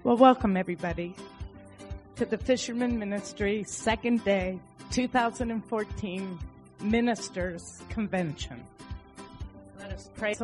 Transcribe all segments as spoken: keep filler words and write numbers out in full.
Well, welcome everybody to the Fisherman Ministry second day, two thousand fourteen Ministers Convention. Let us pray.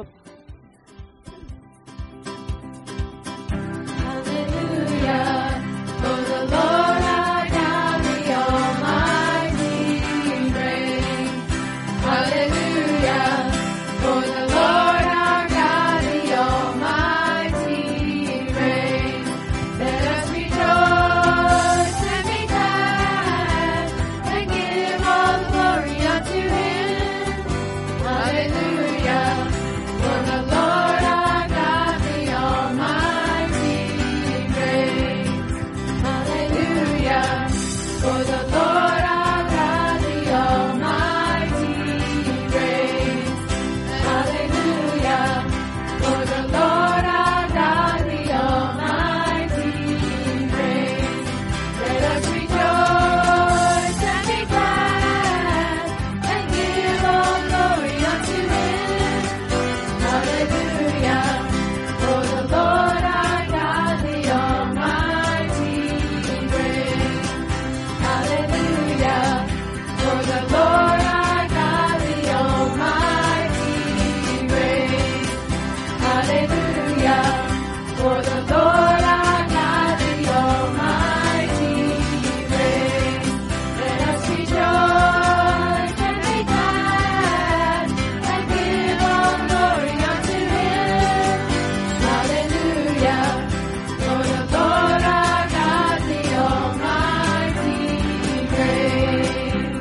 Hallelujah, for the Lord our God, the Almighty reigns. Hallelujah, for the Lord our God, the Almighty reigns. Let us rejoice and be glad and give all the glory unto Him. Hallelujah, for the Lord our God, the Almighty reigns. Hallelujah, for the Lord our God, the Almighty reigns. Hallelujah, for the Lord our God, the Almighty reigns. Let us rejoice and be glad and give all glory unto Him. Hallelujah, for the Lord our God, the Almighty reigns. Hallelujah, for the Lord our God, the Almighty reigns. Hallelujah, for the Lord our God, the Almighty reigns. Let us rejoice and be glad and give all glory unto Him. Hallelujah, for the Lord our God, the Almighty reigns.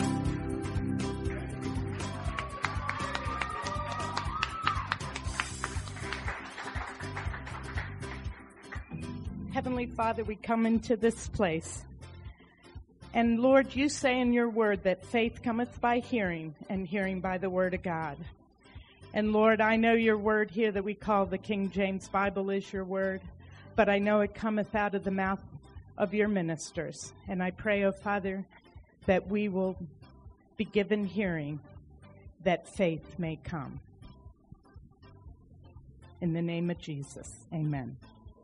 Heavenly Father, we come into this place. And Lord, you say in your word that faith cometh by hearing, and hearing by the word of God. And Lord, I know your word here that we call the King James Bible is your word, but I know it cometh out of the mouth of your ministers. And I pray, oh Father, that we will be given hearing, that faith may come. In the name of Jesus, amen.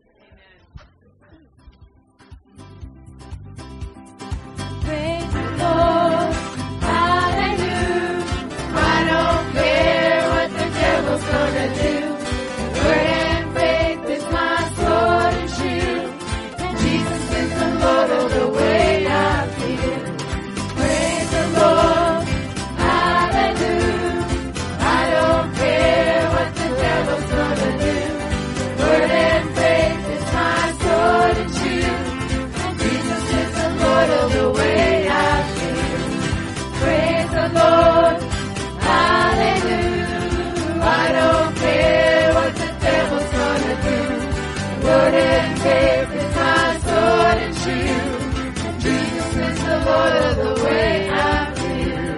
Praise the Lord, hallelujah. I don't care what the devil's gonna do. Word and faith is my sword and shield. And Jesus is the Lord of the way I feel. Praise the Lord, hallelujah. I don't care what the devil's gonna do. Word and faith is my sword and shield. Jesus is the Lord of the way I feel. Praise the Lord, hallelujah. I don't care what the devil's gonna do. Word and faith is my sword and shield. Jesus is the Lord of the way I feel.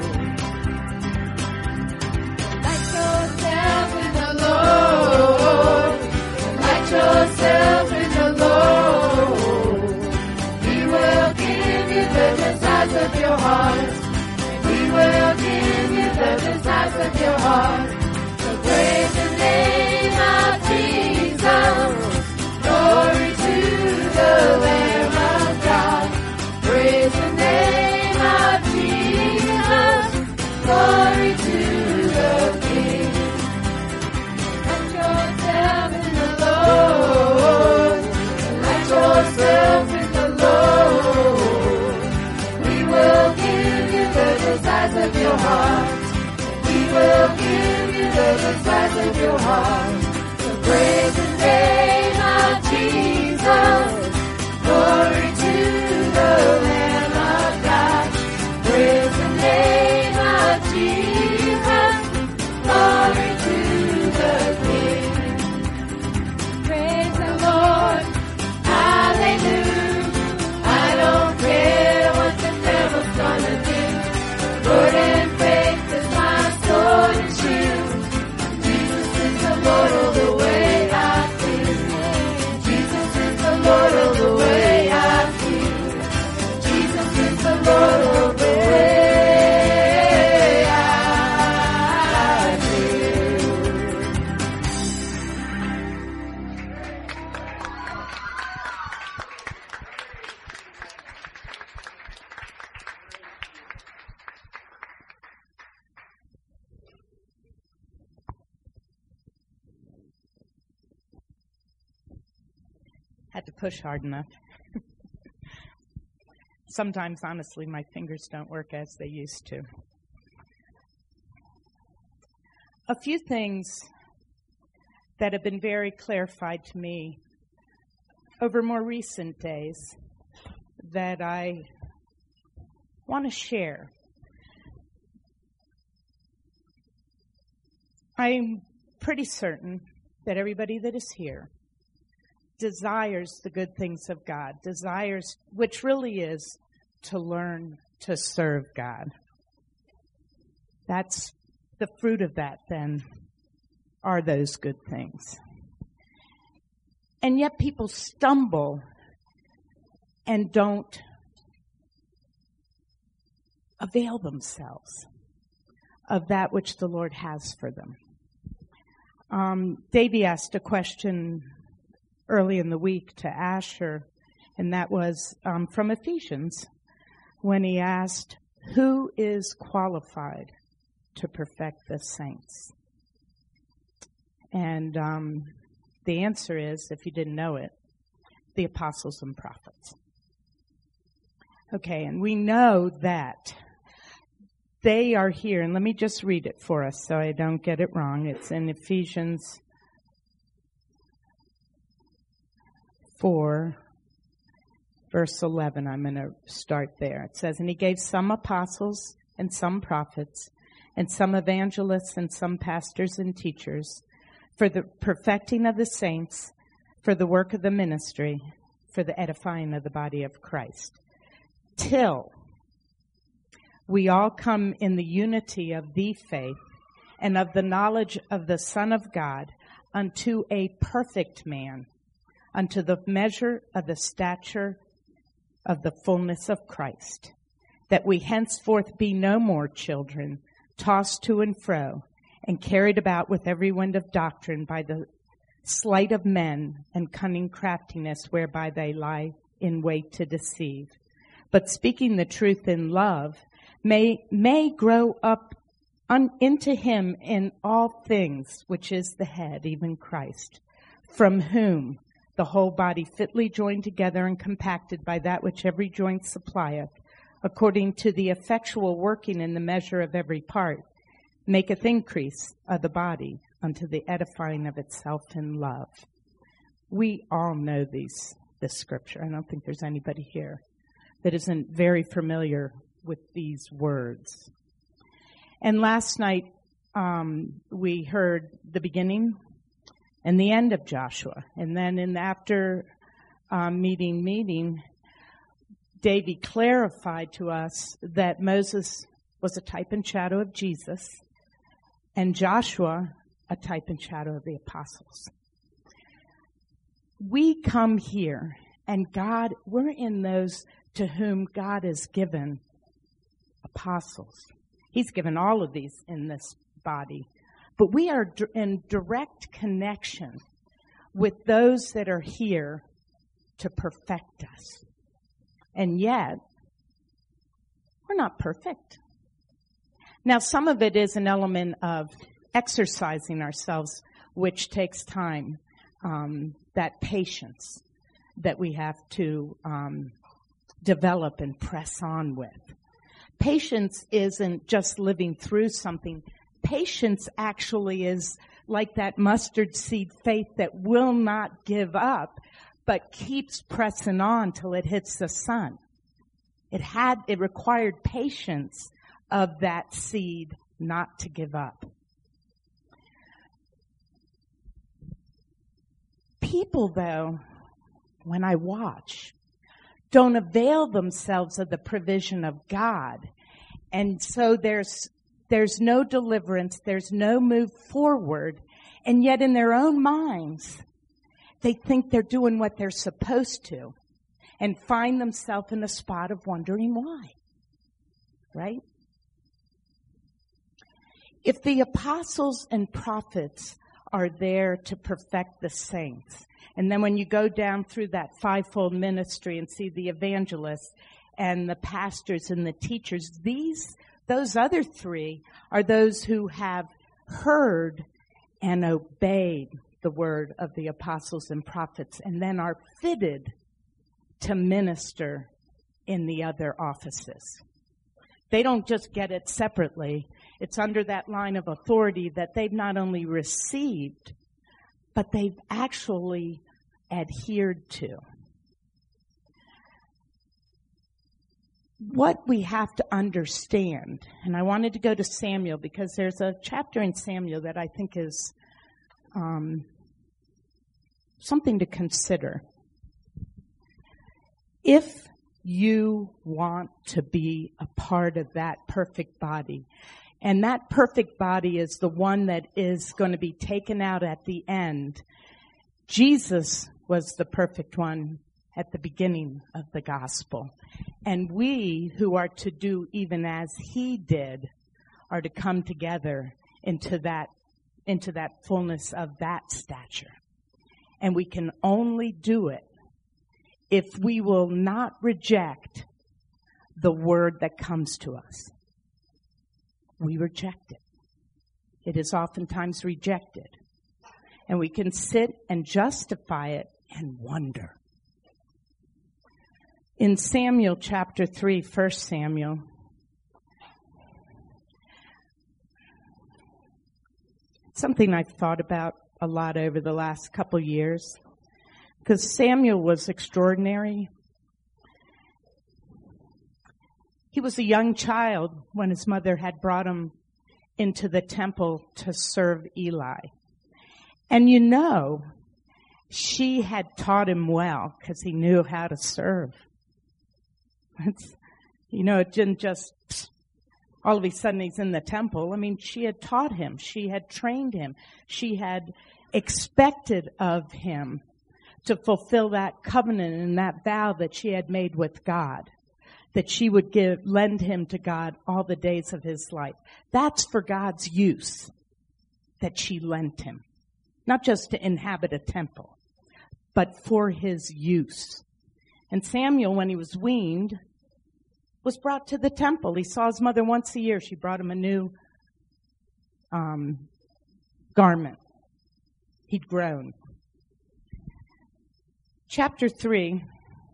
Light yourself in the Lord. Light yourself in the Lord. He will give you the desires of your heart. He will give you the desires of your heart. So praise the name of Jesus. Glory to the Lamb of God. Praise the name of Jesus. Glory to the King. Let yourself in the Lord. Let yourself in the Lord. He will give you the desires of your heart. He will give you the desires of your heart. So praise the name of Jesus. Glory to the Lamb of God. Praise the name of Jesus. Glory to the King. Praise the Lord. Hallelujah. I don't care what the devil's gonna do. Word and faith is my sword and shield. Jesus is Had to push hard enough. Sometimes, honestly, my fingers don't work as they used to. A few things that have been very clarified to me over more recent days that I want to share. I'm pretty certain that everybody that is here desires the good things of God, desires, which really is to learn to serve God. That's the fruit of that, then, are those good things. And yet people stumble and don't avail themselves of that which the Lord has for them. Um, Davey asked a question early in the week to Asher, and that was um, from Ephesians, when he asked, who is qualified to perfect the saints? And um, the answer is, if you didn't know it, the apostles and prophets. Okay, and we know that they are here, and let me just read it for us so I don't get it wrong. It's in Ephesians four, verse eleven. I'm going to start there. It says, and he gave some apostles and some prophets and some evangelists and some pastors and teachers for the perfecting of the saints, for the work of the ministry, for the edifying of the body of Christ, till we all come in the unity of the faith and of the knowledge of the Son of God unto a perfect man, unto the measure of the stature of the fullness of Christ, that we henceforth be no more children, tossed to and fro, and carried about with every wind of doctrine by the sleight of men and cunning craftiness whereby they lie in wait to deceive. But speaking the truth in love, may may grow up un, into him in all things, which is the head, even Christ, from whom the whole body fitly joined together and compacted by that which every joint supplieth, according to the effectual working in the measure of every part, maketh increase of the body unto the edifying of itself in love. We all know these, this scripture. I don't think there's anybody here that isn't very familiar with these words. And last night, um, we heard the beginning and the end of Joshua. And then in the after um, meeting meeting, Davey clarified to us that Moses was a type and shadow of Jesus, and Joshua a type and shadow of the apostles. We come here, and God, we're in those to whom God has given apostles. He's given all of these in this body. But we are in direct connection with those that are here to perfect us. And yet, we're not perfect. Now, some of it is an element of exercising ourselves, which takes time. Um, that patience that we have to um, develop and press on with. Patience isn't just living through something. Patience actually is like that mustard seed faith that will not give up, but keeps pressing on till it hits the sun. It had, it required patience of that seed not to give up. People, though, when I watch, don't avail themselves of the provision of God. And so there's there's no deliverance, there's no move forward, and yet in their own minds, they think they're doing what they're supposed to and find themselves in a spot of wondering why. Right? If the apostles and prophets are there to perfect the saints, and then when you go down through that fivefold ministry and see the evangelists and the pastors and the teachers, these, those other three are those who have heard and obeyed the word of the apostles and prophets, and then are fitted to minister in the other offices. They don't just get it separately. It's under that line of authority that they've not only received, but they've actually adhered to. What we have to understand, and I wanted to go to Samuel because there's a chapter in Samuel that I think is um, something to consider. If you want to be a part of that perfect body, and that perfect body is the one that is going to be taken out at the end, Jesus was the perfect one at the beginning of the gospel. And we who are to do even as he did are to come together into that, into that fullness of that stature. And we can only do it if we will not reject the word that comes to us. We reject it. It is oftentimes rejected. And we can sit and justify it and wonder. In Samuel chapter three, First Samuel, something I've thought about a lot over the last couple years, because Samuel was extraordinary. He was a young child when his mother had brought him into the temple to serve Eli. And you know, she had taught him well because he knew how to serve. It's, you know, it didn't just, all of a sudden he's in the temple. I mean, she had taught him. She had trained him. She had expected of him to fulfill that covenant and that vow that she had made with God, that she would give, lend him to God all the days of his life. That's for God's use that she lent him. Not just to inhabit a temple, but for his use. And Samuel, when he was weaned, was brought to the temple. He saw his mother once a year. She brought him a new um, garment. He'd grown. Chapter three,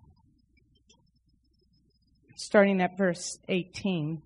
starting at verse eighteen.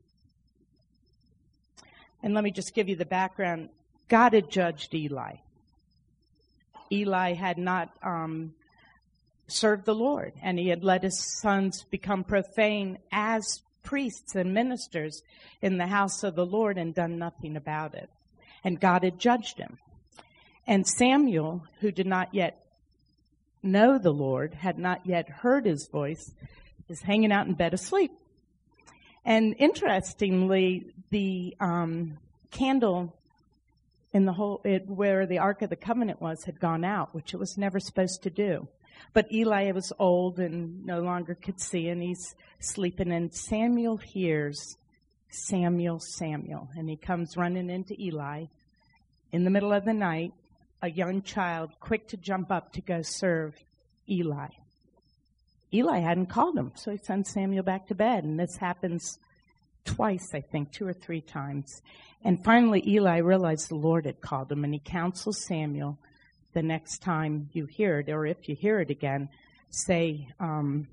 And let me just give you the background. God had judged Eli. Eli had not um, served the Lord, and he had let his sons become profane as priests and ministers in the house of the Lord and done nothing about it. And God had judged him. And Samuel, who did not yet know the Lord, had not yet heard his voice, is hanging out in bed asleep. And interestingly, the um, candle in the whole, it, where the Ark of the Covenant was, had gone out, which it was never supposed to do. But Eli was old and no longer could see, and he's sleeping. And Samuel hears, Samuel, Samuel. And he comes running into Eli in the middle of the night, a young child, quick to jump up to go serve Eli. Eli hadn't called him, so he sends Samuel back to bed. And this happens twice, I think, two or three times. And finally, Eli realized the Lord had called him, and he counsels Samuel, the next time you hear it, or if you hear it again, say, um,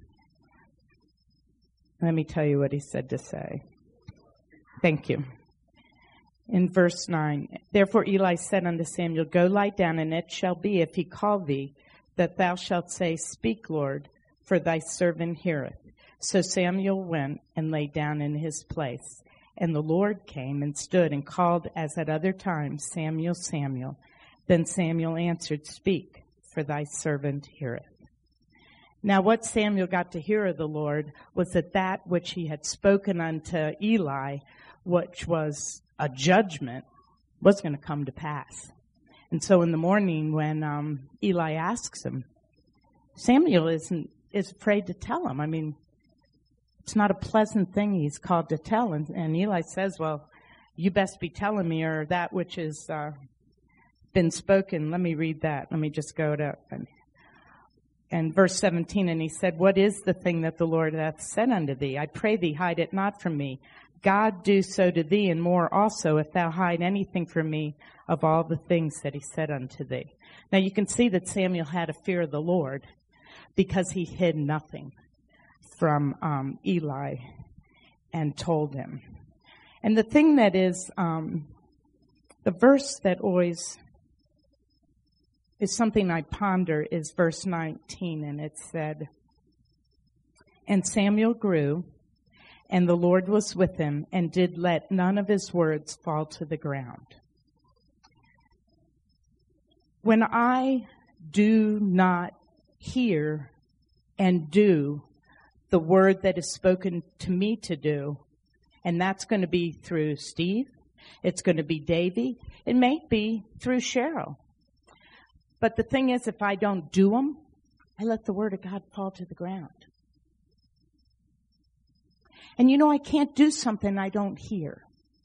let me tell you what he said to say. Thank you. In verse nine, therefore Eli said unto Samuel, go lie down, and it shall be, if he call thee, that thou shalt say, speak, Lord, for thy servant heareth. So Samuel went and lay down in his place. And the Lord came and stood and called as at other times, Samuel, Samuel. Then Samuel answered, speak, for thy servant heareth. Now what Samuel got to hear of the Lord was that that which he had spoken unto Eli, which was a judgment, was going to come to pass. And so in the morning when um, Eli asks him, Samuel isn't is afraid to tell him. I mean, it's not a pleasant thing he's called to tell. And, and Eli says, well, you best be telling me, or that which has uh, been spoken. Let me read that. Let me just go to and, and verse seventeen. And he said, what is the thing that the Lord hath said unto thee? I pray thee, hide it not from me. God do so to thee, and more also, if thou hide anything from me of all the things that he said unto thee. Now you can see that Samuel had a fear of the Lord because he hid nothing from um, Eli and told him. And the thing that is, um, the verse that always is something I ponder is verse nineteen, and it said, and Samuel grew, and the Lord was with him, and did let none of his words fall to the ground. When I do not hear and do the word that is spoken to me to do, and that's going to be through Steve, it's going to be Davy, it may be through Cheryl. But the thing is, if I don't do them, I let the word of God fall to the ground. And you know, I can't do something I don't hear.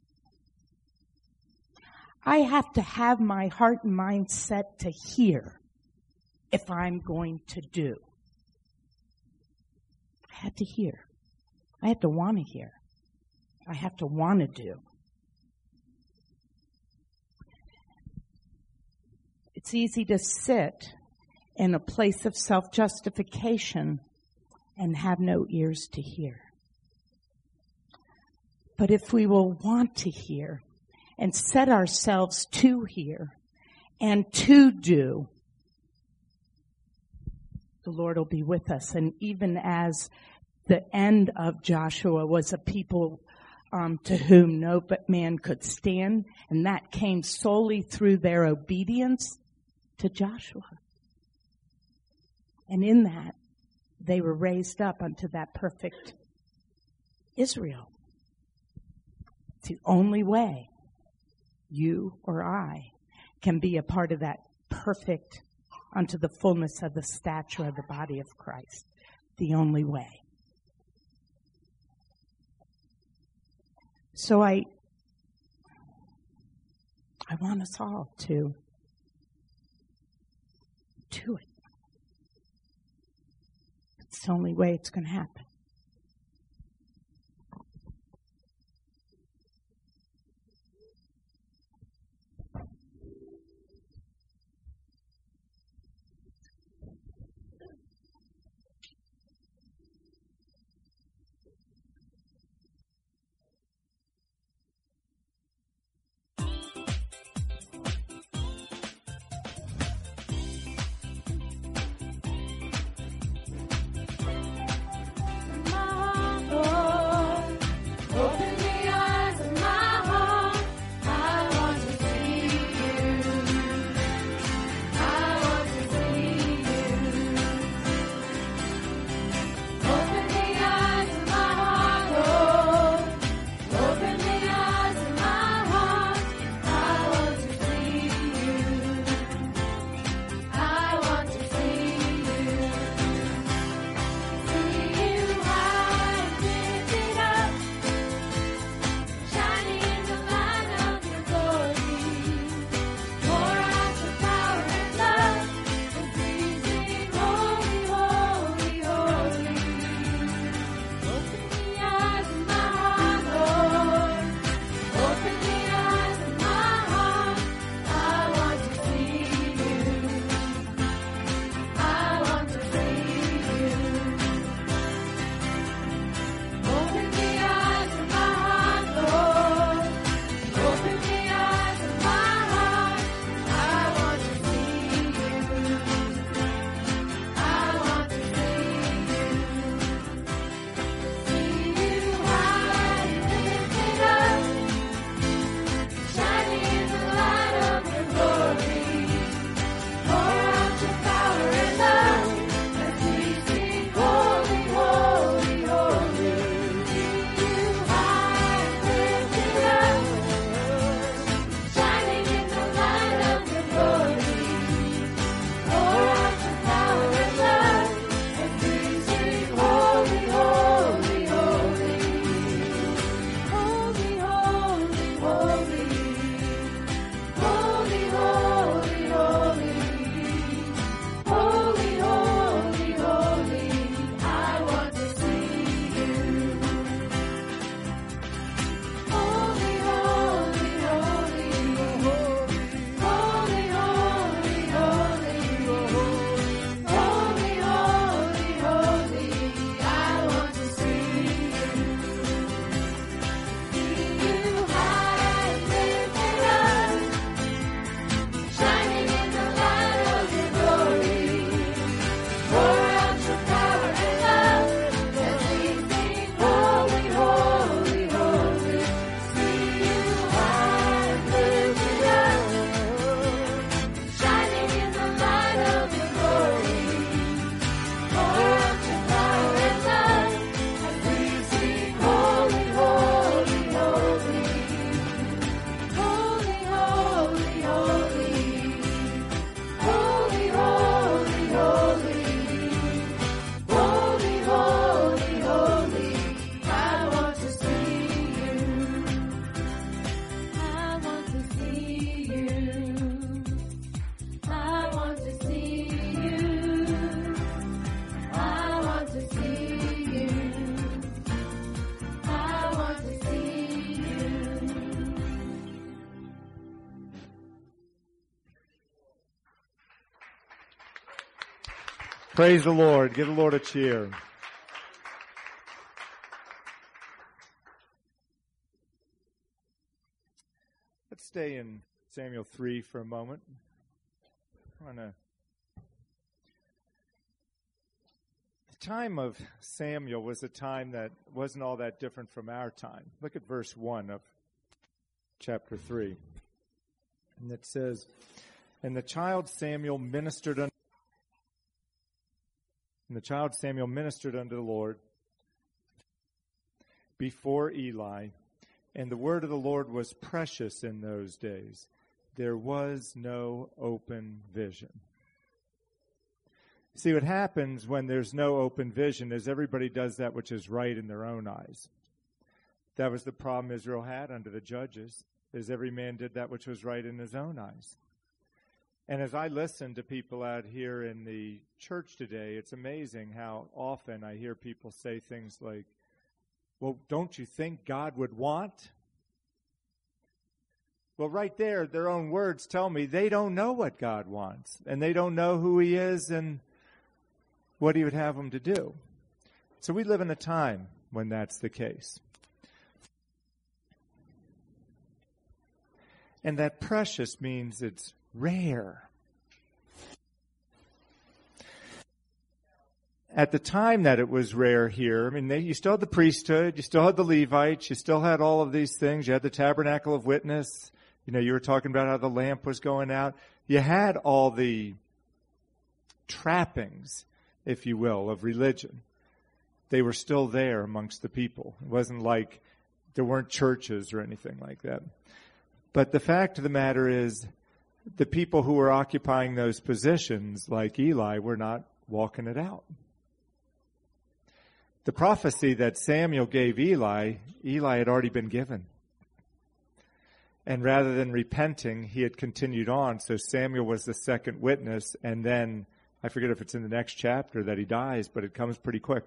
I have to have my heart and mind set to hear if I'm going to do. I have to hear. I have to want to hear. I have to want to do. It's easy to sit in a place of self-justification and have no ears to hear. But if we will want to hear and set ourselves to hear and to do, the Lord will be with us. And even as the end of Joshua was a people um, to whom no man could stand, and that came solely through their obedience to Joshua. And in that, they were raised up unto that perfect Israel. It's the only way you or I can be a part of that perfect unto the fullness of the stature of the body of Christ. The only way. So I, I want us all to do it. It's the only way it's going to happen. Praise the Lord. Give the Lord a cheer. Let's stay in Samuel three for a moment. I want to... The time of Samuel was a time that wasn't all that different from our time. Look at verse one of chapter three. And it says, And the child Samuel ministered unto And the child Samuel ministered unto the Lord before Eli, and the word of the Lord was precious in those days. There was no open vision. See, what happens when there's no open vision is everybody does that which is right in their own eyes. That was the problem Israel had under the judges, is every man did that which was right in his own eyes. And as I listen to people out here in the church today, it's amazing how often I hear people say things like, well, don't you think God would want? Well, right there, their own words tell me they don't know what God wants, and they don't know who he is and what he would have them to do. So we live in a time when that's the case. And that precious means it's rare. At the time that it was rare here, I mean, they, you still had the priesthood, you still had the Levites, you still had all of these things. You had the tabernacle of witness. You know, you were talking about how the lamp was going out. You had all the trappings, if you will, of religion. They were still there amongst the people. It wasn't like there weren't churches or anything like that. But the fact of the matter is, the people who were occupying those positions, like Eli, were not walking it out. The prophecy that Samuel gave Eli, Eli had already been given. And rather than repenting, he had continued on. So Samuel was the second witness. And then, I forget if it's in the next chapter that he dies, but it comes pretty quick.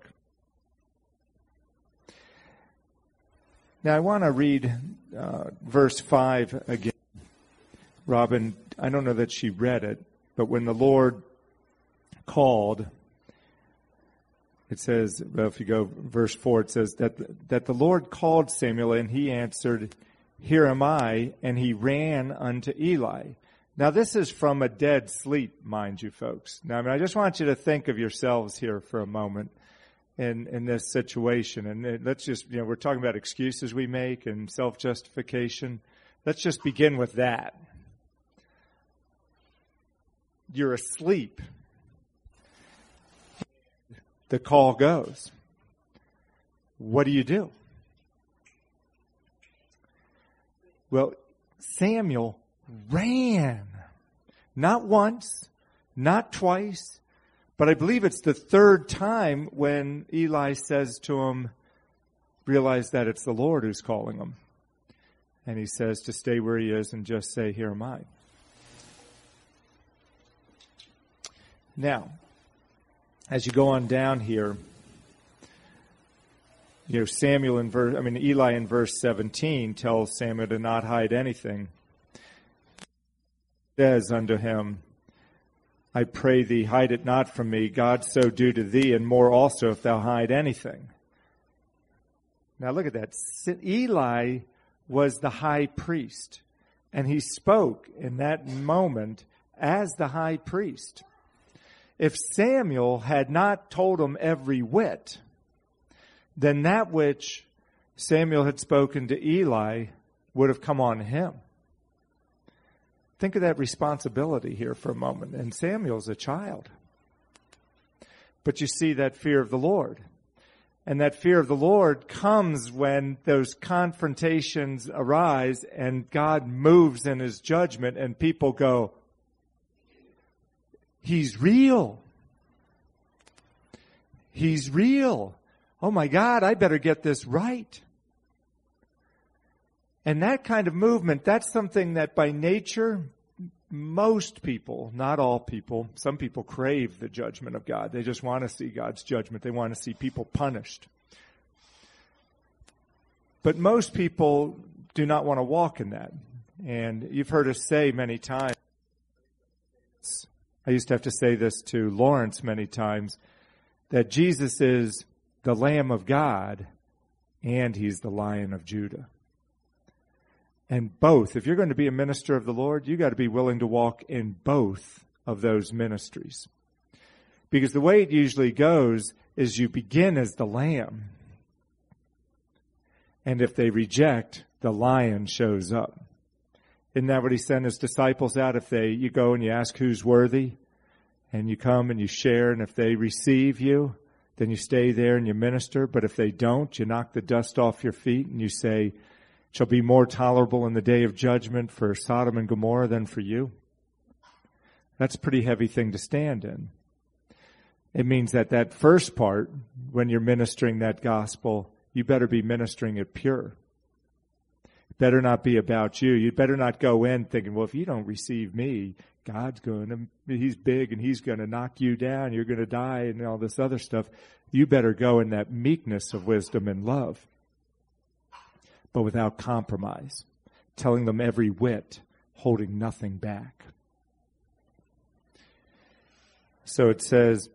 Now I want to read uh, verse five again. Robin, I don't know that she read it, but when the Lord called, it says, well, if you go verse four, it says that that the Lord called Samuel, and he answered, "Here am I," and he ran unto Eli. Now this is from a dead sleep, mind you, folks. Now I mean, I just want you to think of yourselves here for a moment in in this situation, and let's just, you know, we're talking about excuses we make and self-justification. Let's just begin with that. You're asleep. The call goes. What do you do? Well, Samuel ran. Not once, not twice, but I believe it's the third time when Eli says to him, realize that it's the Lord who's calling him. And he says to stay where he is and just say, "Here am I." Now, as you go on down here, you know, Samuel in verse, I mean, Eli in verse seventeen tells Samuel to not hide anything. He says unto him, "I pray thee, hide it not from me. God so do to thee, and more also, if thou hide anything." Now look at that. Eli was the high priest, and he spoke in that moment as the high priest. If Samuel had not told him every whit, then that which Samuel had spoken to Eli would have come on him. Think of that responsibility here for a moment. And Samuel's a child. But you see that fear of the Lord. And that fear of the Lord comes when those confrontations arise and God moves in his judgment and people go, "He's real. He's real. Oh my God, I better get this right." And that kind of movement, that's something that by nature, most people, not all people, some people crave the judgment of God. They just want to see God's judgment. They want to see people punished. But most people do not want to walk in that. And you've heard us say many times, I used to have to say this to Lawrence many times, that Jesus is the Lamb of God and he's the Lion of Judah. And both, if you're going to be a minister of the Lord, you got to be willing to walk in both of those ministries. Because the way it usually goes is you begin as the lamb. And if they reject, the lion shows up. Isn't that what he sent his disciples out? If they, you go and you ask who's worthy, and you come and you share, and if they receive you, then you stay there and you minister. But if they don't, you knock the dust off your feet and you say, it shall be more tolerable in the day of judgment for Sodom and Gomorrah than for you. That's a pretty heavy thing to stand in. It means that that first part, when you're ministering that gospel, you better be ministering it pure. It better not be about you. You better not go in thinking, well, if you don't receive me, God's going to, he's big and he's going to knock you down. You're going to die and all this other stuff. You better go in that meekness of wisdom and love, but without compromise, telling them every whit, holding nothing back. So it says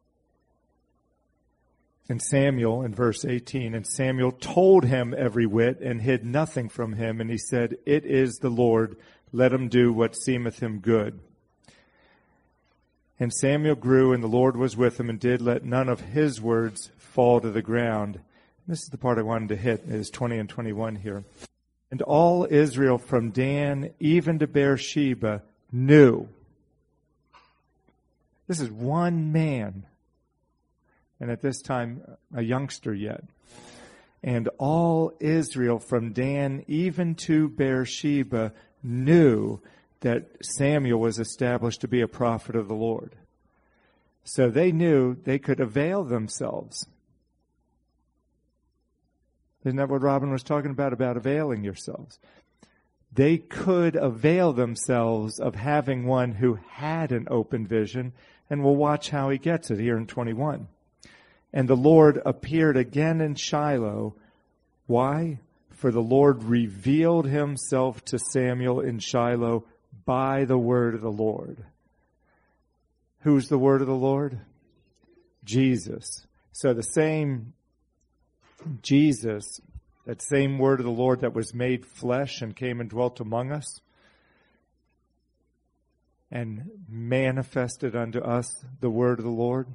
in Samuel, in verse eighteen, and Samuel told him every whit and hid nothing from him. And he said, it is the Lord. Let him do what seemeth him good. And Samuel grew, and the Lord was with him, and did let none of his words fall to the ground. This is the part I wanted to hit, is twenty and twenty-one here. And all Israel from Dan even to Beersheba knew. This is one man, and at this time a youngster yet. And all Israel from Dan even to Beersheba knew that Samuel was established to be a prophet of the Lord. So they knew they could avail themselves. Isn't that what Robin was talking about, about availing yourselves? They could avail themselves of having one who had an open vision, and we'll watch how he gets it here in twenty-one. And the Lord appeared again in Shiloh. Why? For the Lord revealed himself to Samuel in Shiloh by the word of the Lord. Who's the word of the Lord? Jesus. So the same Jesus, that same word of the Lord that was made flesh and came and dwelt among us and manifested unto us the word of the Lord,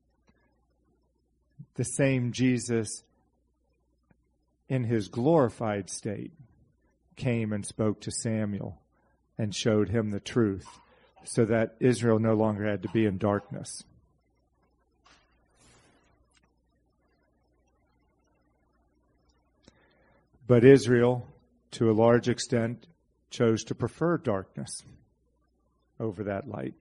the same Jesus in his glorified state came and spoke to Samuel and showed him the truth so that Israel no longer had to be in darkness. But Israel, to a large extent, chose to prefer darkness over that light.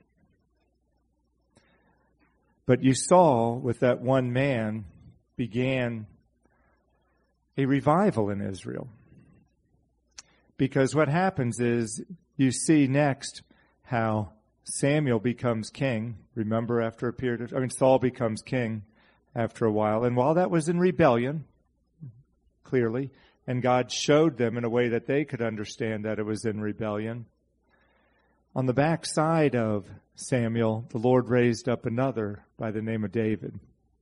But you saw with that one man began a revival in Israel. Because what happens is you see next how Samuel becomes king. Remember, after a period of, I mean, Saul becomes king after a while. And while that was in rebellion, clearly, and God showed them in a way that they could understand that it was in rebellion, on the backside of Samuel, the Lord raised up another by the name of David.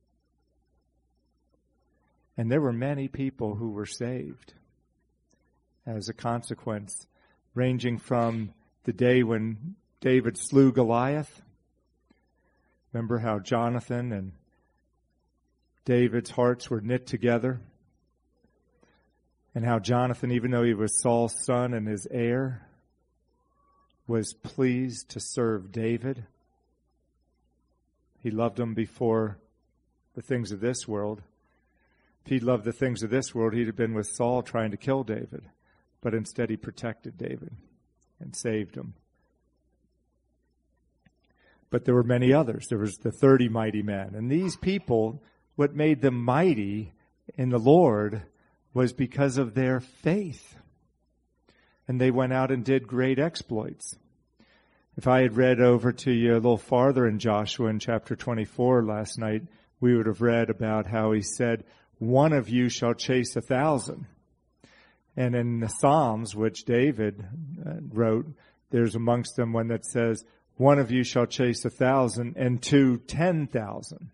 And there were many people who were saved as a consequence, ranging from the day when David slew Goliath. Remember how Jonathan and David's hearts were knit together? And how Jonathan, even though he was Saul's son and his heir, was pleased to serve David. He loved him before the things of this world. If he'd loved the things of this world, he'd have been with Saul trying to kill David. But instead he protected David and saved him. But there were many others. There was the thirty mighty men. And these people, what made them mighty in the Lord was because of their faith. And they went out and did great exploits. If I had read over to you a little farther in Joshua in chapter twenty-four last night, we would have read about how he said, one of you shall chase a thousand. And in the Psalms, which David wrote, there's amongst them one that says, one of you shall chase a thousand, and two ten thousand.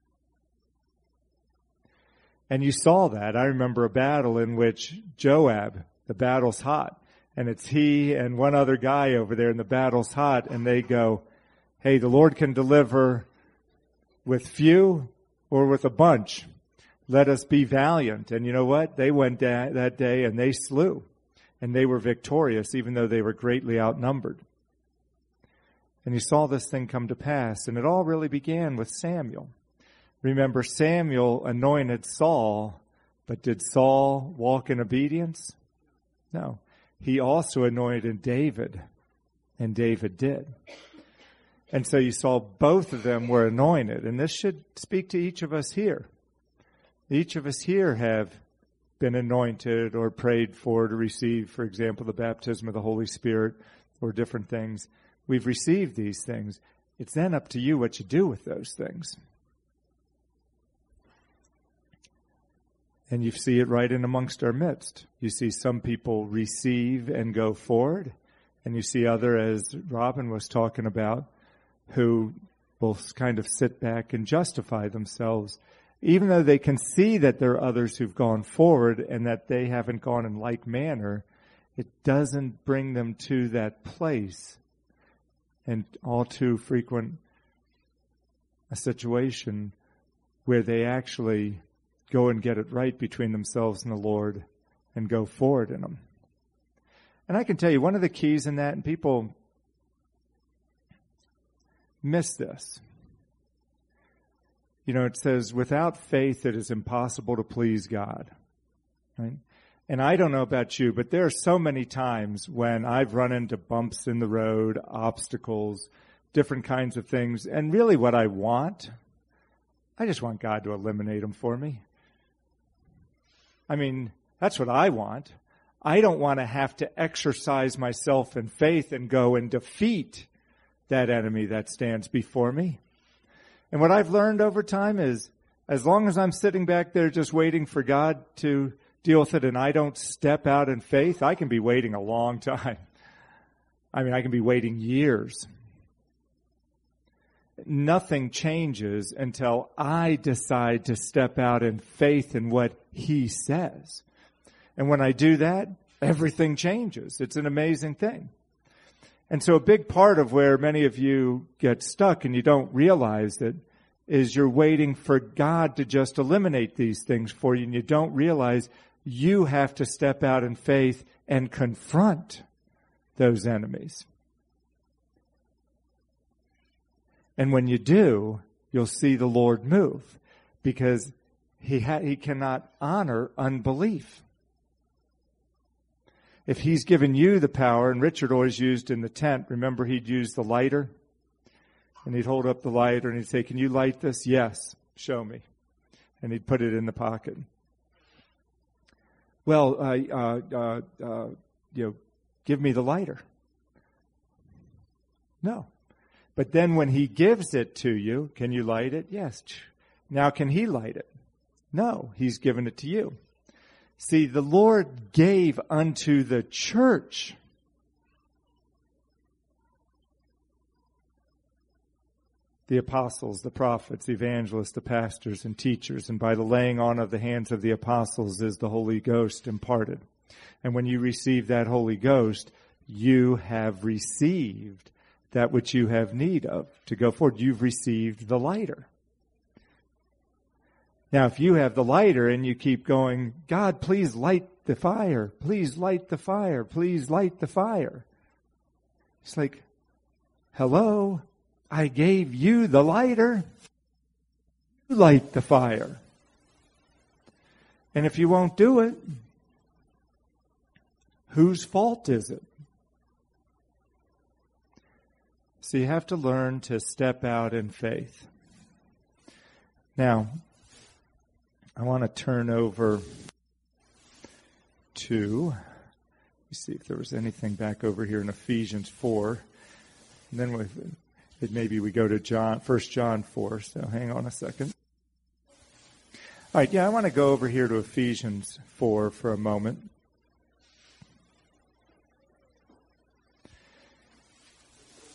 And you saw that. I remember a battle in which Joab, the battle's hot, and it's he and one other guy over there, and the battle's hot, and they go, hey, the Lord can deliver with few or with a bunch. Let us be valiant. And you know what? They went da- that day and they slew, and they were victorious, even though they were greatly outnumbered. And you saw this thing come to pass, and it all really began with Samuel. Remember, Samuel anointed Saul, but did Saul walk in obedience? No. He also anointed David, and David did. And so you saw both of them were anointed, and this should speak to each of us here. Each of us here have been anointed or prayed for to receive, for example, the baptism of the Holy Spirit or different things. We've received these things. It's then up to you what you do with those things. And you see it right in amongst our midst. You see some people receive and go forward, and you see other, as Robin was talking about, who will kind of sit back and justify themselves, even though they can see that there are others who've gone forward and that they haven't gone in like manner. It doesn't bring them to that place. And all too frequent a situation where they actually go and get it right between themselves and the Lord and go forward in them. And I can tell you, one of the keys in that, and people miss this. You know, it says, without faith it is impossible to please God. Right? And I don't know about you, but there are so many times when I've run into bumps in the road, obstacles, different kinds of things, and really what I want, I just want God to eliminate them for me. I mean, that's what I want. I don't want to have to exercise myself in faith and go and defeat that enemy that stands before me. And what I've learned over time is, as long as I'm sitting back there just waiting for God to deal with it and I don't step out in faith, I can be waiting a long time. I mean, I can be waiting years. Nothing changes until I decide to step out in faith in what He says. And when I do that, everything changes. It's an amazing thing. And so a big part of where many of you get stuck and you don't realize it is you're waiting for God to just eliminate these things for you, and you don't realize you have to step out in faith and confront those enemies. And when you do, you'll see the Lord move, because he ha- he cannot honor unbelief. If He's given you the power, and Richard always used in the tent, remember he'd use the lighter? And he'd hold up the lighter and he'd say, can you light this? Yes, show me. And he'd put it in the pocket. Well, uh, uh, uh, uh, you know, give me the lighter. No. But then when He gives it to you, can you light it? Yes. Now can He light it? No, He's given it to you. See, the Lord gave unto the church the apostles, the prophets, the evangelists, the pastors, and teachers. And by the laying on of the hands of the apostles is the Holy Ghost imparted. And when you receive that Holy Ghost, you have received that which you have need of to go forward. You've received the lighter. Now, if you have the lighter and you keep going, God, please light the fire. Please light the fire. Please light the fire. It's like, hello, I gave you the lighter. You light the fire. And if you won't do it, whose fault is it? So you have to learn to step out in faith. Now, I want to turn over to, let me see if there was anything back over here in Ephesians four. And then we, it, maybe we go to John, First John four, so hang on a second. All right, yeah, I want to go over here to Ephesians four for a moment.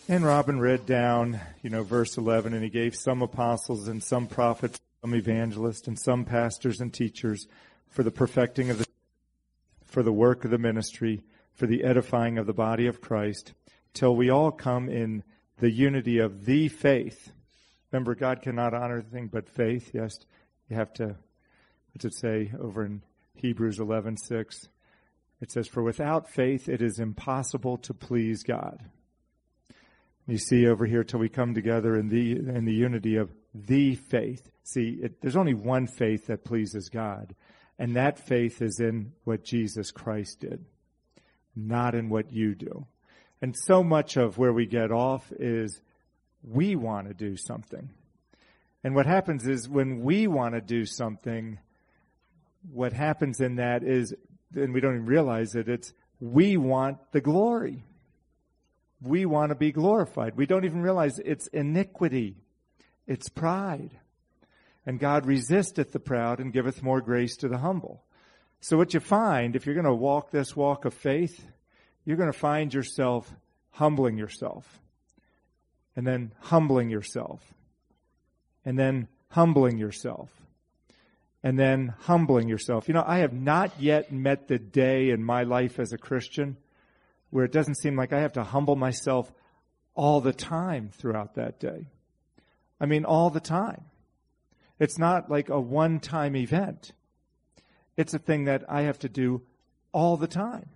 And Robin read down, you know, verse eleven, and he gave some apostles and some prophets, some evangelists, and some pastors and teachers for the perfecting of the, for the work of the ministry, for the edifying of the body of Christ, till we all come in the unity of the faith. Remember, God cannot honor anything but faith. Yes, you have to, what's it say over in Hebrews eleven six? It says, for without faith it is impossible to please God. You see over here, till we come together in the in the unity of the faith. See, it, there's only one faith that pleases God, and that faith is in what Jesus Christ did, not in what you do. And so much of where we get off is we want to do something. And what happens is when we want to do something, what happens in that is, and we don't even realize it, it's we want the glory. We want to be glorified. We don't even realize it's iniquity. It's pride. And God resisteth the proud and giveth more grace to the humble. So what you find, if you're going to walk this walk of faith, you're going to find yourself humbling yourself. And then humbling yourself. And then humbling yourself. And then humbling yourself. You know, I have not yet met the day in my life as a Christian where it doesn't seem like I have to humble myself all the time throughout that day. I mean, all the time. It's not like a one-time event. It's a thing that I have to do all the time.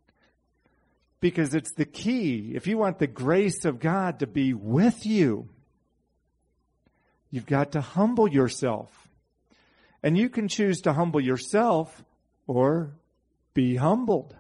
Because it's the key. If you want the grace of God to be with you, you've got to humble yourself. And you can choose to humble yourself or be humbled.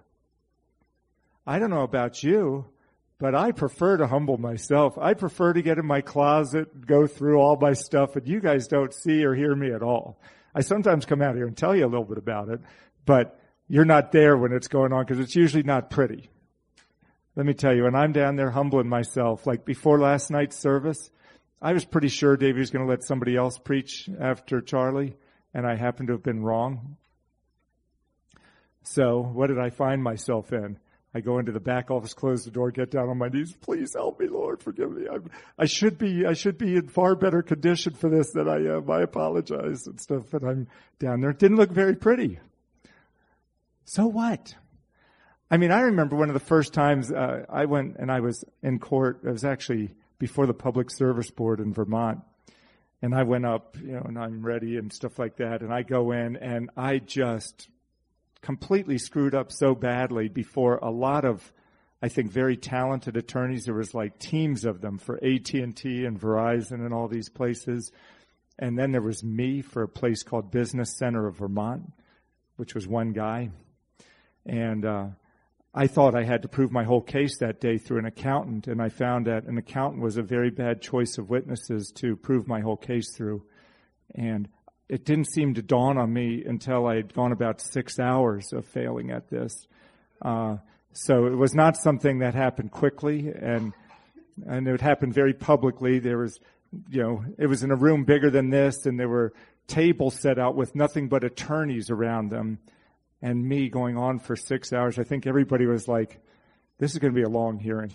I don't know about you, but I prefer to humble myself. I prefer to get in my closet, go through all my stuff, and you guys don't see or hear me at all. I sometimes come out here and tell you a little bit about it, but you're not there when it's going on because it's usually not pretty. Let me tell you, when I'm down there humbling myself, like before last night's service, I was pretty sure Davey was going to let somebody else preach after Charlie, and I happened to have been wrong. So what did I find myself in? I go into the back office, close the door, get down on my knees. Please help me, Lord, forgive me. I'm, I should be, I should be in far better condition for this than I am. I apologize and stuff. But I'm down there. It didn't look very pretty. So what? I mean, I remember one of the first times uh, I went and I was in court. It was actually before the Public Service Board in Vermont. And I went up, you know, and I'm ready and stuff like that. And I go in and I just completely screwed up so badly before a lot of, I think, very talented attorneys. There was like teams of them for A T and T and Verizon and all these places. And then there was me for a place called Business Center of Vermont, which was one guy. And uh I thought I had to prove my whole case that day through an accountant, and I found that an accountant was a very bad choice of witnesses to prove my whole case through. And it didn't seem to dawn on me until I had gone about six hours of failing at this. Uh, so it was not something that happened quickly, and and it happened very publicly. There was, you know, it was in a room bigger than this, and there were tables set out with nothing but attorneys around them. And me going on for six hours, I think everybody was like, this is going to be a long hearing.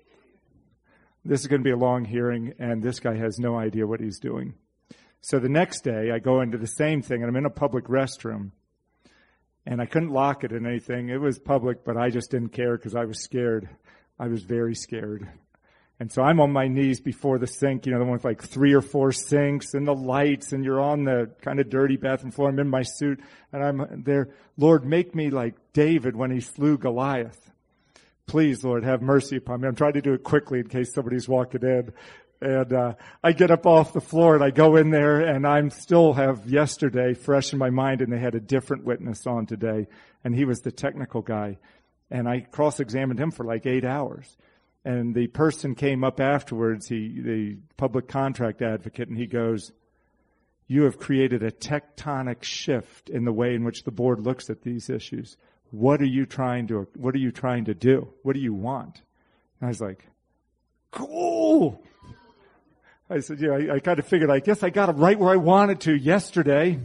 This is going to be a long hearing, and this guy has no idea what he's doing. So the next day, I go into the same thing, and I'm in a public restroom, and I couldn't lock it in anything. It was public, but I just didn't care because I was scared. I was very scared. And so I'm on my knees before the sink, you know, the one with like three or four sinks and the lights, and you're on the kind of dirty bathroom floor. I'm in my suit, and I'm there. Lord, make me like David when he slew Goliath. Please, Lord, have mercy upon me. I'm trying to do it quickly in case somebody's walking in. And uh I get up off the floor, and I go in there, and I'm still have yesterday fresh in my mind, and they had a different witness on today, and he was the technical guy. And I cross-examined him for like eight hours. And the person came up afterwards, he, the public contract advocate, and he goes, you have created a tectonic shift in the way in which the board looks at these issues. What are you trying to, what are you trying to do? What do you want? And I was like, cool. I said, yeah, I, I kind of figured, I guess I got it right where I wanted to yesterday.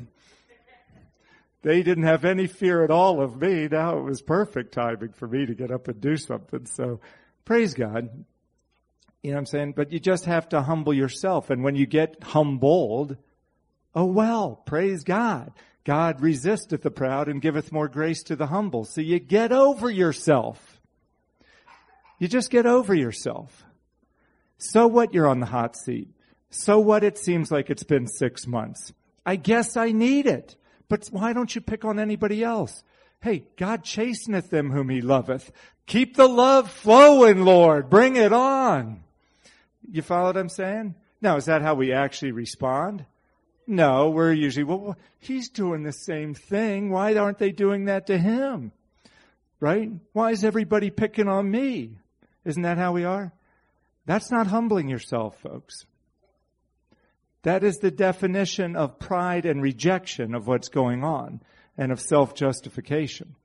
They didn't have any fear at all of me. Now it was perfect timing for me to get up and do something. So, praise God. You know what I'm saying? But you just have to humble yourself. And when you get humbled, oh well, praise God. God resisteth the proud and giveth more grace to the humble. So you get over yourself. You just get over yourself. So what you're on the hot seat? So what it seems like it's been six months? I guess I need it. But why don't you pick on anybody else? Hey, God chasteneth them whom he loveth. Keep the love flowing, Lord. Bring it on. You follow what I'm saying? Now, is that how we actually respond? No, we're usually, well, he's doing the same thing. Why aren't they doing that to him? Right? Why is everybody picking on me? Isn't that how we are? That's not humbling yourself, folks. That is the definition of pride and rejection of what's going on and of self-justification.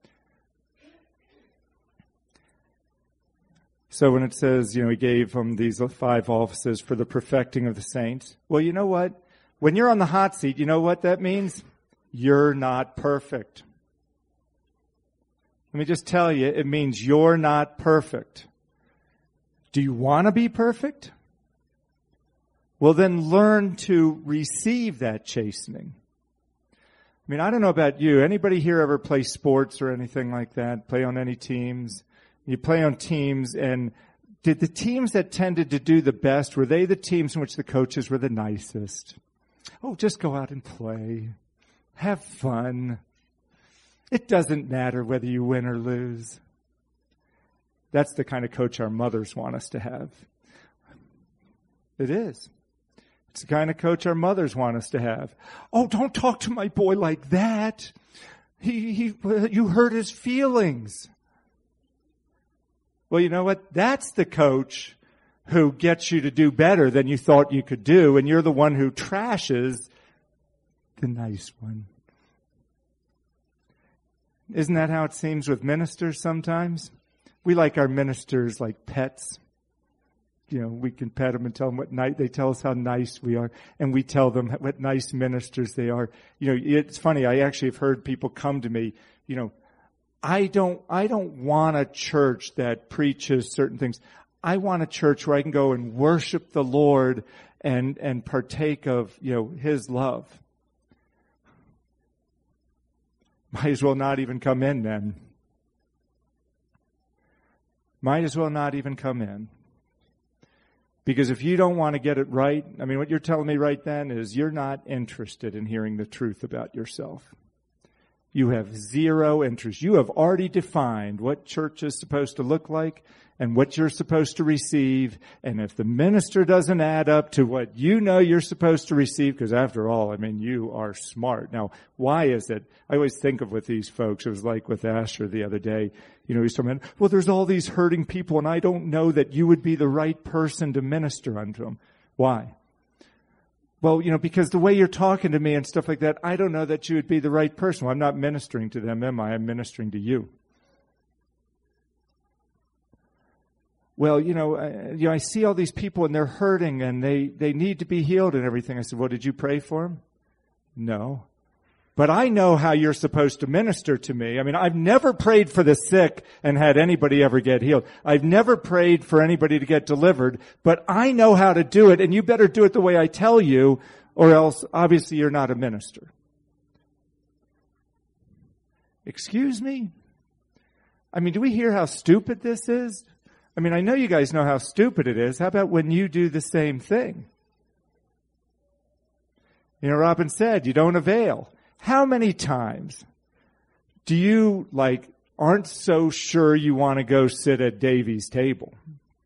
So when it says, you know, he gave them these five offices for the perfecting of the saints. Well, you know what? When you're on the hot seat, you know what that means? You're not perfect. Let me just tell you, it means you're not perfect. Do you want to be perfect? Well, then learn to receive that chastening. I mean, I don't know about you. Anybody here ever play sports or anything like that? Play on any teams? You play on teams, and did the teams that tended to do the best, were they the teams in which the coaches were the nicest? Oh, just go out and play. Have fun. It doesn't matter whether you win or lose. That's the kind of coach our mothers want us to have. It is. It's the kind of coach our mothers want us to have. Oh, don't talk to my boy like that. He, he, you hurt his feelings. Well, you know what? That's the coach who gets you to do better than you thought you could do, and you're the one who trashes the nice one. Isn't that how it seems with ministers sometimes? We like our ministers like pets. You know, we can pet them and tell them what nice, they tell us how nice we are, and we tell them what nice ministers they are. You know, it's funny, I actually have heard people come to me, you know, I don't, I don't want a church that preaches certain things. I want a church where I can go and worship the Lord and, and partake of, you know, his love. Might as well not even come in then. Might as well not even come in. Because if you don't want to get it right, I mean, what you're telling me right then is you're not interested in hearing the truth about yourself. You have zero interest. You have already defined what church is supposed to look like and what you're supposed to receive. And if the minister doesn't add up to what you know you're supposed to receive, because after all, I mean, you are smart. Now, why is it? I always think of with these folks, it was like with Asher the other day. You know, he's talking about, well, there's all these hurting people, and I don't know that you would be the right person to minister unto them. Why? Well, you know, because the way you're talking to me and stuff like that, I don't know that you would be the right person. Well, I'm not ministering to them, am I? I'm ministering to you. Well, you know, I, you know, I see all these people and they're hurting and they, they need to be healed and everything. I said, well, did you pray for them? No. But I know how you're supposed to minister to me. I mean, I've never prayed for the sick and had anybody ever get healed. I've never prayed for anybody to get delivered, but I know how to do it, and you better do it the way I tell you, or else obviously you're not a minister. Excuse me? I mean, do we hear how stupid this is? I mean, I know you guys know how stupid it is. How about when you do the same thing? You know, Robin said, you don't avail. How many times do you, like, aren't so sure you want to go sit at Davy's table?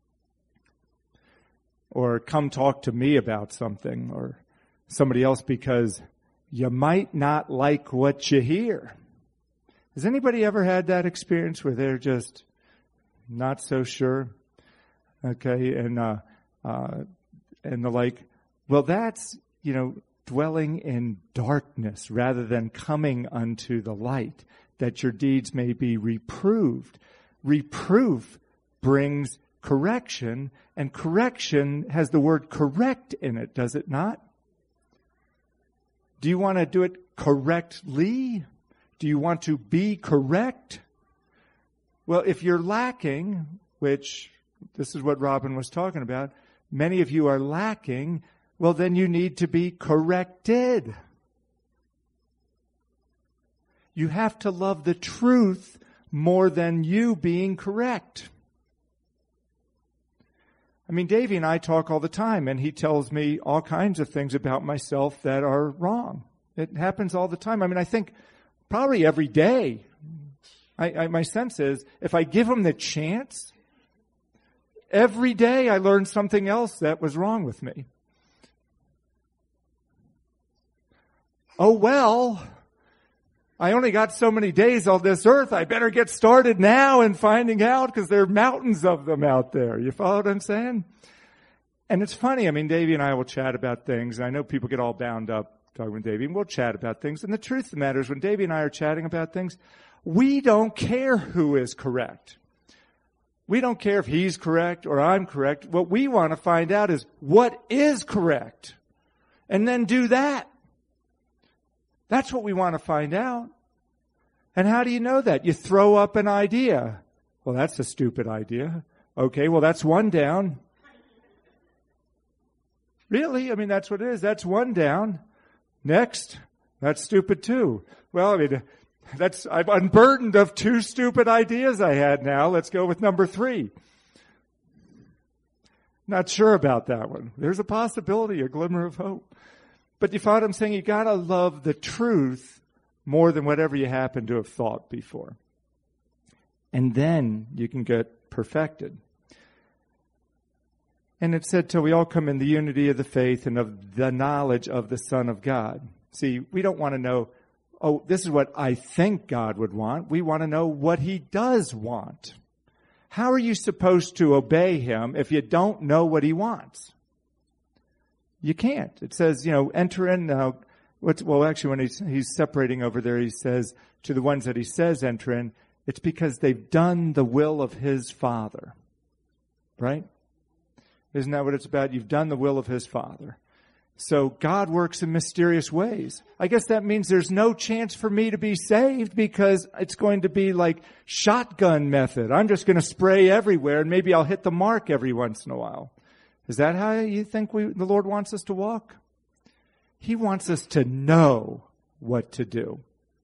Or come talk to me about something, or somebody else, because you might not like what you hear. Has anybody ever had that experience where they're just not so sure? Okay, and uh, uh, and the like, well, that's, you know, dwelling in darkness rather than coming unto the light, that your deeds may be reproved. Reproof brings correction, and correction has the word correct in it, does it not? Do you want to do it correctly? Do you want to be correct? Well, if you're lacking, which This is what Robin was talking about. Many of you are lacking. Well, then you need to be corrected. You have to love the truth more than you being correct. I mean, Davey and I talk all the time, and he tells me all kinds of things about myself that are wrong. It happens all the time. I mean, I think probably every day. I, I, my sense is, if I give him the chance, every day I learn something else that was wrong with me. Oh, well, I only got so many days on this earth. I better get started now in finding out, because there are mountains of them out there. You follow what I'm saying? And it's funny. I mean, Davey and I will chat about things. And I know people get all bound up talking with Davey, and we'll chat about things. And the truth of the matter is, when Davey and I are chatting about things, we don't care who is correct. We don't care if he's correct or I'm correct. What we want to find out is what is correct, and then do that. That's what we want to find out. And how do you know that? You throw up an idea. Well, that's a stupid idea. Okay, well, that's one down. Really? I mean, that's what it is. That's one down. Next, that's stupid too. Well, I mean, that's, I'm unburdened of two stupid ideas I had now. Let's go with number three. Not sure about that one. There's a possibility, a glimmer of hope. But you find what I'm saying? You gotta love the truth more than whatever you happen to have thought before. And then you can get perfected. And it said, till we all come in the unity of the faith and of the knowledge of the Son of God. See, we don't want to know, oh, this is what I think God would want. We want to know what he does want. How are you supposed to obey him if you don't know what he wants? You can't. It says, you know, enter in now. What's, well, actually, when he's, he's separating over there, he says to the ones that he says enter in, it's because they've done the will of his Father. Right? Isn't that what it's about? You've done the will of his Father. So God works in mysterious ways. I guess that means there's no chance for me to be saved, because it's going to be like shotgun method. I'm just going to spray everywhere, and maybe I'll hit the mark every once in a while. Is that how you think we, the Lord wants us to walk? He wants us to know what to do.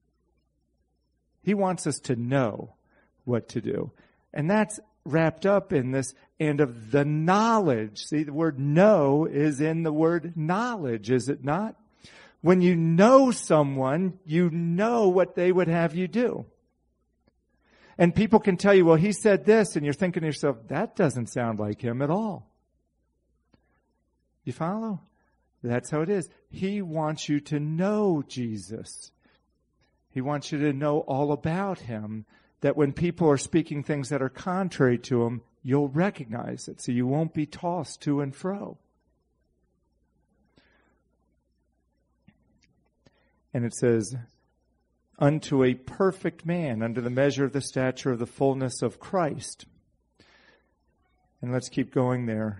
He wants us to know what to do. And that's wrapped up in this, and of the knowledge. See, the word know is in the word knowledge, is it not? When you know someone, you know what they would have you do. And people can tell you, well, he said this, and you're thinking to yourself, that doesn't sound like him at all. You follow? That's how it is. He wants you to know Jesus. He wants you to know all about him, that when people are speaking things that are contrary to him, you'll recognize it, so you won't be tossed to and fro. And it says, unto a perfect man, unto the measure of the stature of the fullness of Christ. And let's keep going there.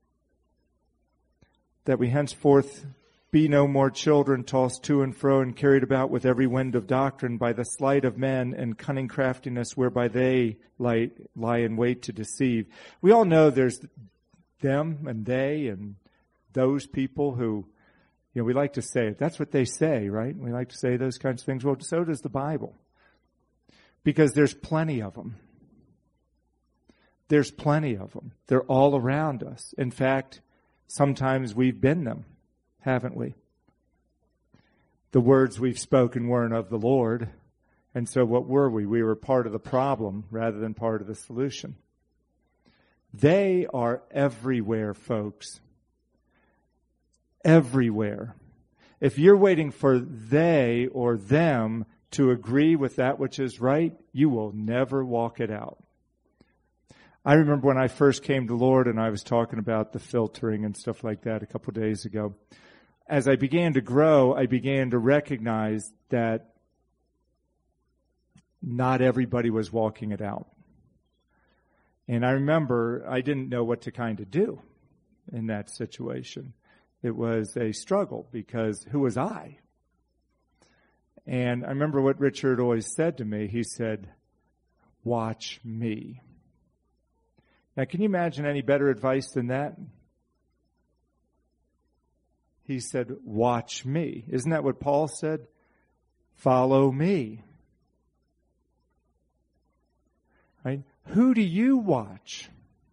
That we henceforth be no more children, tossed to and fro and carried about with every wind of doctrine by the sleight of men and cunning craftiness whereby they lie, lie in wait to deceive. We all know there's them and they and those people who, you know, we like to say it. That's what they say, right? We like to say those kinds of things. Well, so does the Bible. Because there's plenty of them. There's plenty of them. They're all around us. In fact, sometimes we've been them, haven't we? The words we've spoken weren't of the Lord. And so what were we? We were part of the problem rather than part of the solution. They are everywhere, folks. Everywhere. If you're waiting for they or them to agree with that which is right, you will never walk it out. I remember when I first came to the Lord and I was talking about the filtering and stuff like that a couple of days ago. As I began to grow, I began to recognize that not everybody was walking it out. And I remember I didn't know what to kind of do in that situation. It was a struggle because who was I? And I remember what Richard always said to me. He said, watch me. Now, can you imagine any better advice than that? He said, watch me. Isn't that what Paul said? Follow me. Right? Who do you watch?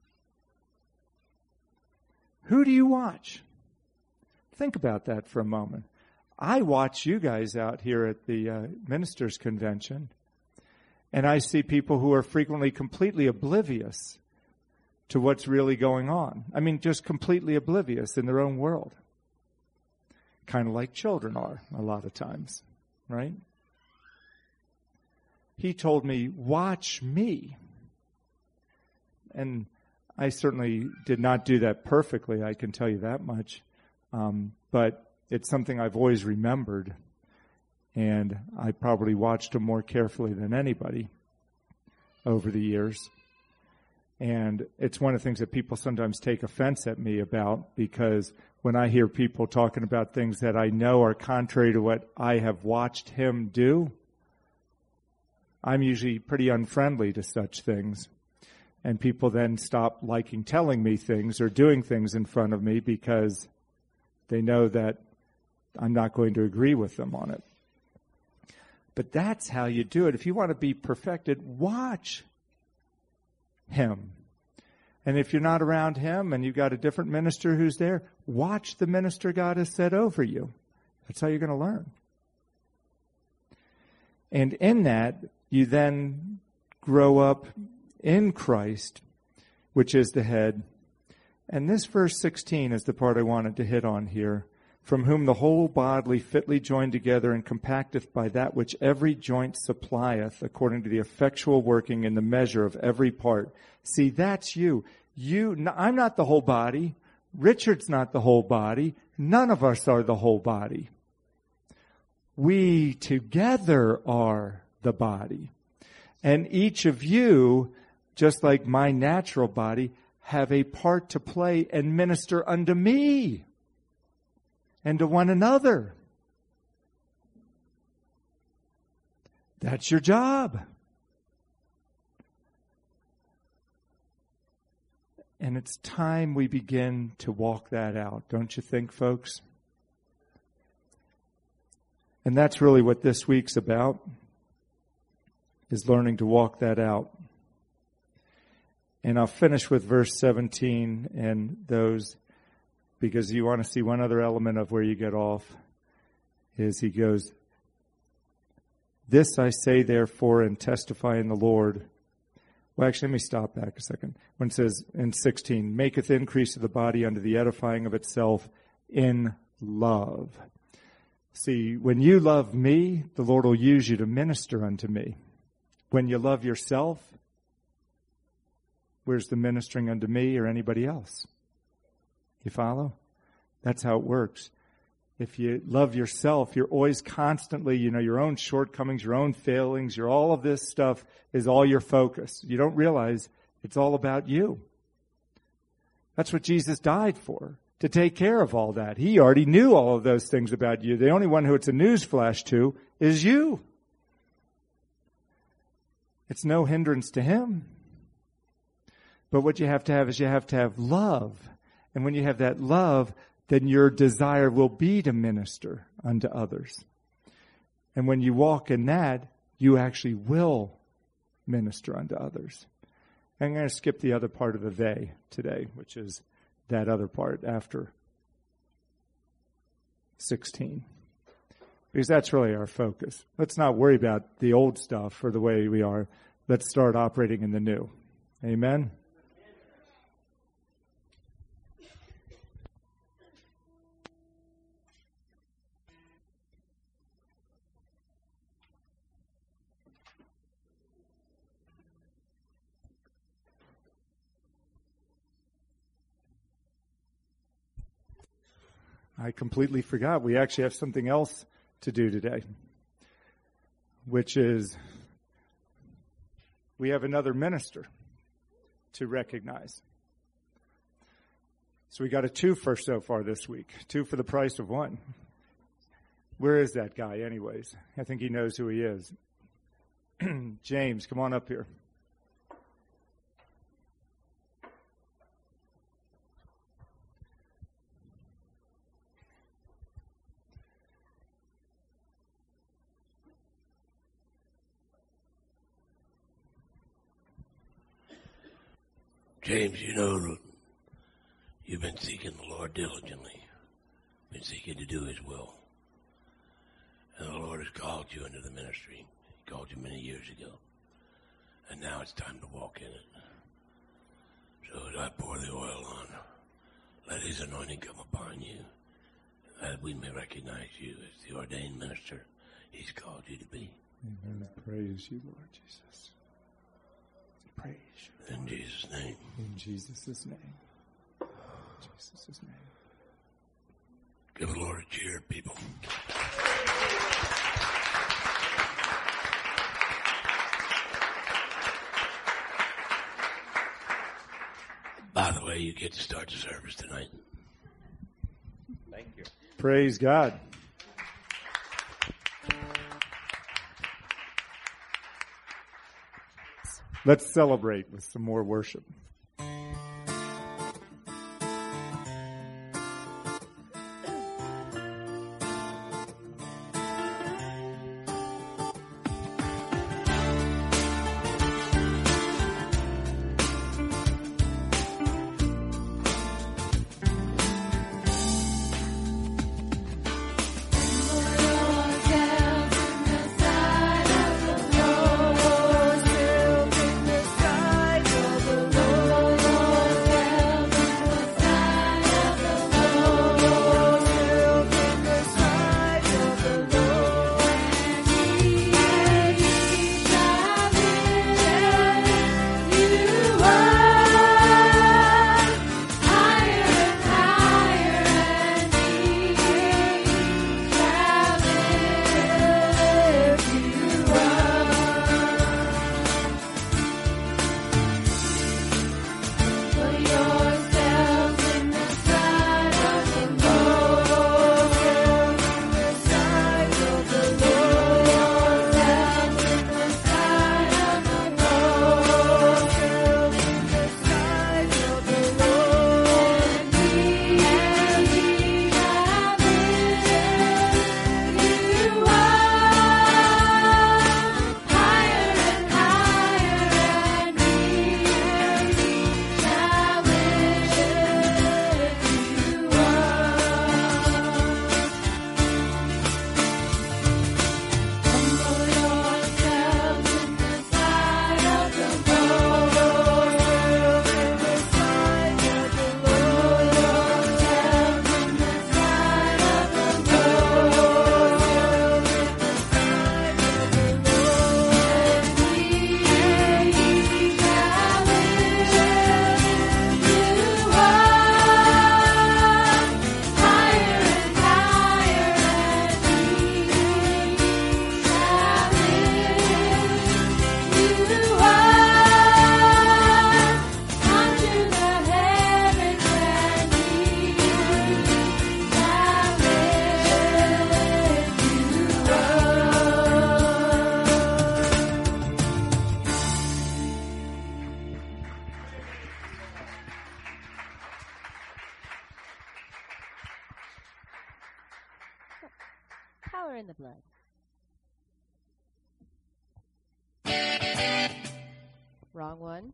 Who do you watch? Think about that for a moment. I watch you guys out here at the uh, ministers' convention, and I see people who are frequently completely oblivious to what's really going on. I mean, just completely oblivious in their own world. Kind of like children are a lot of times, right? He told me, watch me. And I certainly did not do that perfectly, I can tell you that much. Um, but it's something I've always remembered. And I probably watched him more carefully than anybody over the years. And it's one of the things that people sometimes take offense at me about, because when I hear people talking about things that I know are contrary to what I have watched him do, I'm usually pretty unfriendly to such things. And people then stop liking telling me things or doing things in front of me because they know that I'm not going to agree with them on it. But that's how you do it. If you want to be perfected, watch him. And if you're not around him and you've got a different minister who's there, watch the minister God has set over you. That's how you're going to learn. And in that, you then grow up in Christ, which is the head. And this verse sixteen is the part I wanted to hit on here. From whom the whole body fitly joined together and compacteth by that which every joint supplieth, according to the effectual working in the measure of every part. See, that's you. You, I'm not the whole body. Richard's not the whole body. None of us are the whole body. We together are the body. And each of you, just like my natural body, have a part to play and minister unto me and to one another. That's your job. And it's time we begin to walk that out, don't you think, folks? And that's really what this week's about, is learning to walk that out. And I'll finish with verse seventeen and those, because you want to see one other element of where you get off, is he goes, this I say therefore and testify in the Lord. Well, actually, let me stop back a second. When it says in sixteen, maketh increase of the body unto the edifying of itself in love. See, when you love me, the Lord will use you to minister unto me. When you love yourself, where's the ministering unto me or anybody else? You follow? That's how it works. If you love yourself, you're always constantly, you know, your own shortcomings, your own failings, your all of this stuff is all your focus. You don't realize it's all about you. That's what Jesus died for, to take care of all that. He already knew all of those things about you. The only one who it's a newsflash to is you. It's no hindrance to him. But what you have to have is you have to have love. And when you have that love, then your desire will be to minister unto others. And when you walk in that, you actually will minister unto others. I'm going to skip the other part of the they today, which is that other part after sixteen. Because that's really our focus. Let's not worry about the old stuff or the way we are. Let's start operating in the new. Amen? I completely forgot. We actually have something else to do today, which is we have another minister to recognize. So we got a two for so far this week, two for the price of one. Where is that guy anyways? I think he knows who he is. James, come on up here. James, you know, you've been seeking the Lord diligently, been seeking to do his will. And the Lord has called you into the ministry. He called you many years ago. And now it's time to walk in it. So as I pour the oil on, let his anointing come upon you, that we may recognize you as the ordained minister he's called you to be. Amen. Praise you, Lord Jesus. Praise you, Lord. In Jesus' name. In Jesus' name. In Jesus' name. Give the Lord a cheer, people. By the way, you get to start the service tonight. Thank you. Praise God. Let's celebrate with some more worship. Power in the blood. Wrong one.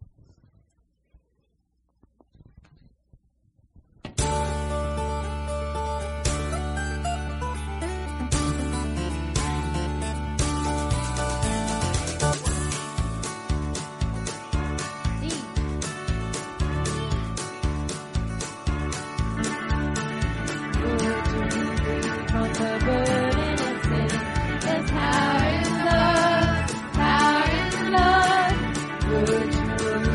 Power in love, power in love, would you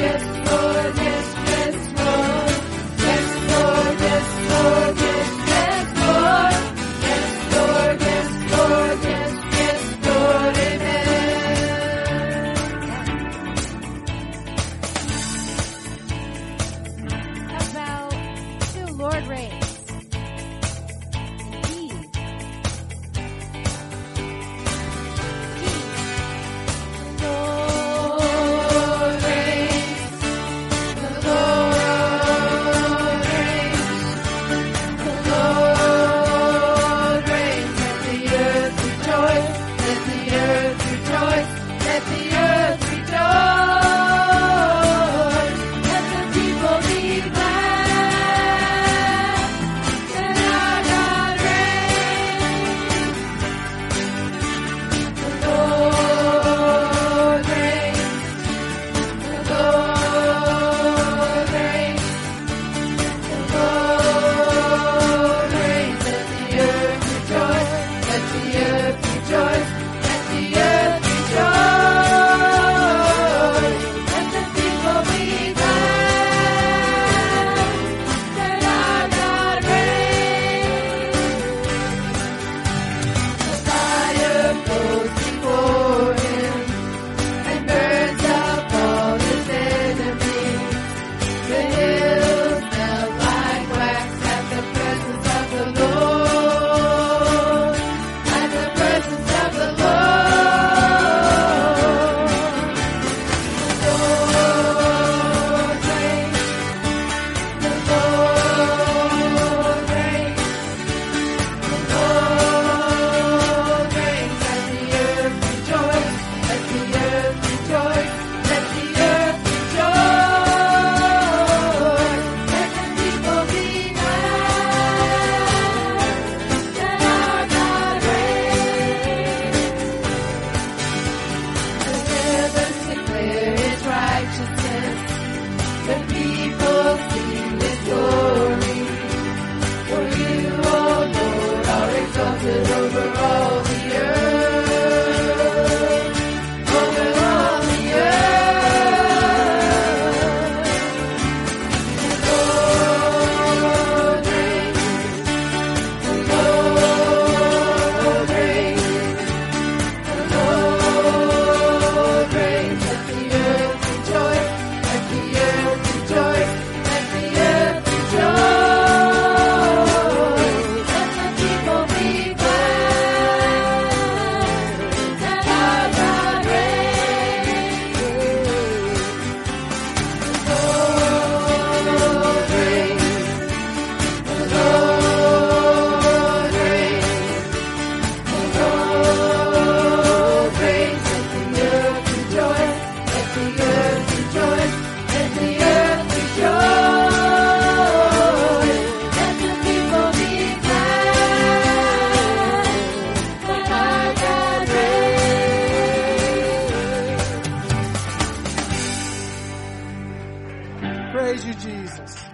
Praise you, Jesus.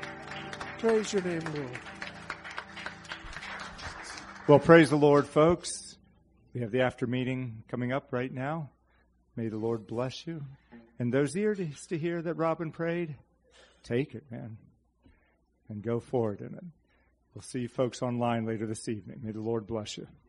Praise your name, Lord. Well, praise the Lord, folks. We have the after meeting coming up right now. May the Lord bless you. And those ears to hear that Robin prayed, take it, man, and go forward in it. We'll see you folks online later this evening. May the Lord bless you.